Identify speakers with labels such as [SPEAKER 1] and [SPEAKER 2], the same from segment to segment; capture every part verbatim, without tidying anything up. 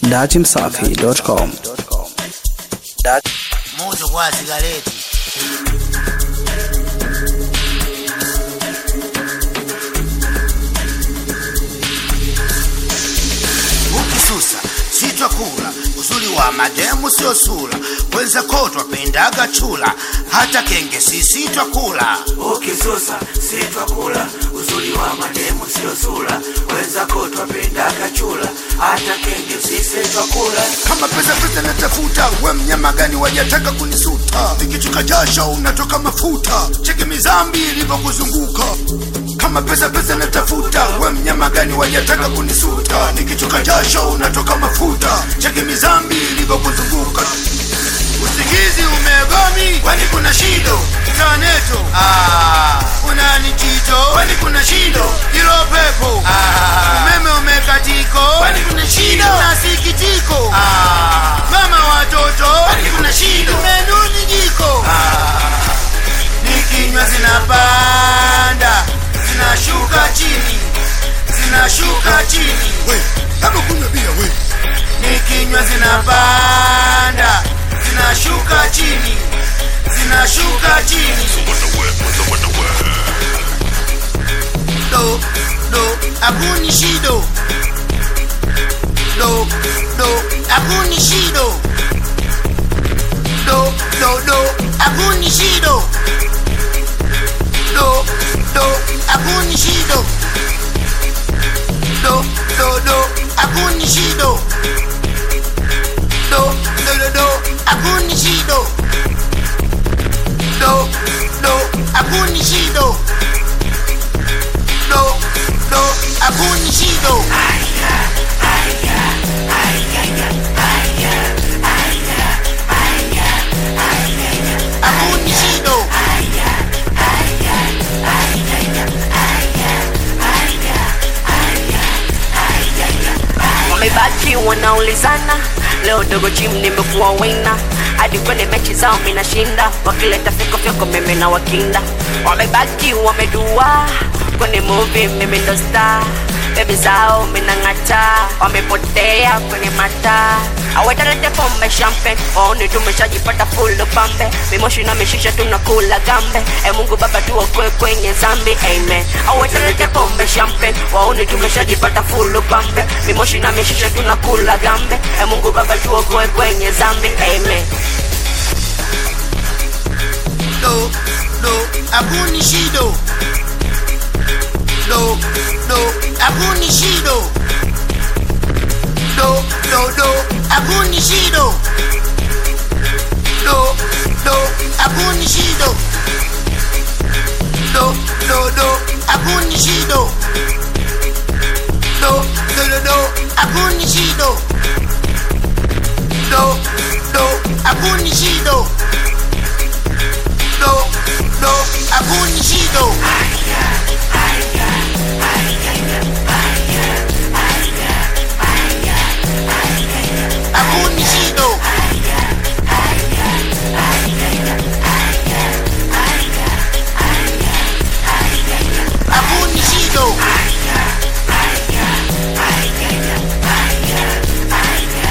[SPEAKER 1] dachi msafi dot com.
[SPEAKER 2] Moto kwa sigareti. Ukisusa sitwakula, uzuri wa mademu sio sura, wenza kotwa pendaga chula, hata kenge sisi twakula.
[SPEAKER 3] Ukisusa sitwakula, uzuri wa mademu sio sura, wenza kotwa pendaga chula, hata kenge sisi twakula.
[SPEAKER 2] Kama pesa pesa natafuta, we mnyama gani wajataka kunisuta? Nikichuka jasho unatoka mafuta, cheki mizambi ilipokuzunguka. Kama pesa pesa natafuta, we mnyama gani wajataka kunisuta? Nikichuka jasho unatoka mafuta, cheki mizambi ilipokuzunguka. Usingizi umegomi, kwani kuna shido? Taneto, ah, unani chito, kwani kuna shido? Hilo pepo, ah, umeme umekatiko, kwani kuna shido? Nasikitiko, ah, mama watoto, kwani kuna shido? Menuni jiko, ah, nikinywa zinapanda, zinashuka chini, zinashuka chini. We, hebu kunywa bia we. Nikinywa zinapanda, zinashuka chini, zinashuka chini. Do, do, abuni shido. Do, do, abuni shido. Do, do, do, abuni shido. Do, do, abuni shido. Do, do, do, abuni shido. Do, do, do, do, abuni shido. Do, do, abuni shido. Do, do, abuni shido. Aya, aya, aya, aya, aya, aya, aya, abuni shido. Aya, aya, aya, aya, aya, aya, aya.
[SPEAKER 4] Wamebaki wanaulizana, leo dogo gym nimekuwa wina, hadi kwenye mechi zao mimi nashinda, wakileta fiko fiko mimi na wakinda. Wamebaki wamedua, kwenye movie mimi ndo star, baby zao mimi nangata, wamepotea kwenye mata. Awetalete pombe champagne, waone tumeshajipata full pambe, mimoshi na mishisha tunakula gambe, e Mungu Baba tuokoe kwenye zambi, amen. Awetalete pombe champagne, waone tumeshajipata full pambe, mimoshi na mishisha tunakula gambe, e Mungu Baba tuokoe kwenye zambi, amen.
[SPEAKER 2] Do, do, abuni shido. Do, do, abuni shido. Do, do, do, abuni shido. Do, do, abuni shido. Do, do, do, abuni shido. Do, do, do, do, abuni shido. Do, do, abuni shido. Do, do, abuni shido. Aya, aya, aya, aya, aya, aya, aya, abuni shido. Aya, aya, aya, aya, aya, aya, abuni shido. Aya, aya, aya, aya, aya,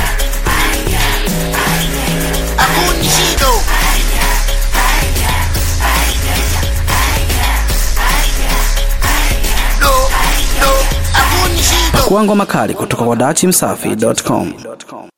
[SPEAKER 2] aya, abuni shido.
[SPEAKER 1] Pakua ngoma kali kutoka kwa dachi msafi dot com.